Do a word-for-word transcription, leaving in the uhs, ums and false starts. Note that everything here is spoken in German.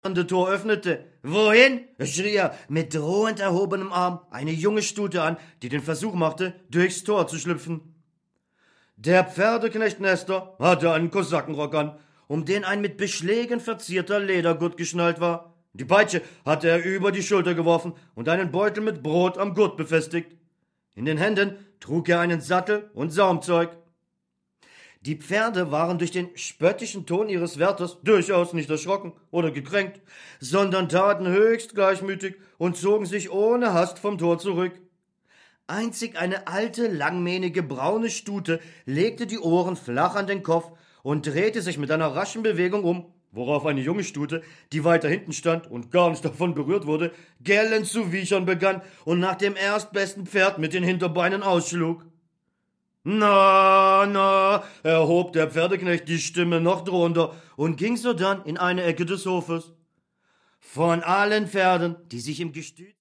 das Tor öffnete. »Wohin?« schrie er mit drohend erhobenem Arm eine junge Stute an, die den Versuch machte, durchs Tor zu schlüpfen. Der Pferdeknecht Nestor hatte einen Kosakenrock an, um den ein mit Beschlägen verzierter Ledergurt geschnallt war. Die Peitsche hatte er über die Schulter geworfen und einen Beutel mit Brot am Gurt befestigt. In den Händen trug er einen Sattel und Saumzeug. Die Pferde waren durch den spöttischen Ton ihres Wärters durchaus nicht erschrocken oder gekränkt, sondern taten höchst gleichmütig und zogen sich ohne Hast vom Tor zurück. Einzig eine alte, langmähnige, braune Stute legte die Ohren flach an den Kopf und drehte sich mit einer raschen Bewegung um, worauf eine junge Stute, die weiter hinten stand und gar nicht davon berührt wurde, gellend zu wiechern begann und nach dem erstbesten Pferd mit den Hinterbeinen ausschlug. »Na, na«, erhob der Pferdeknecht die Stimme noch drohender und ging sodann in eine Ecke des Hofes. Von allen Pferden, die sich im Gestüt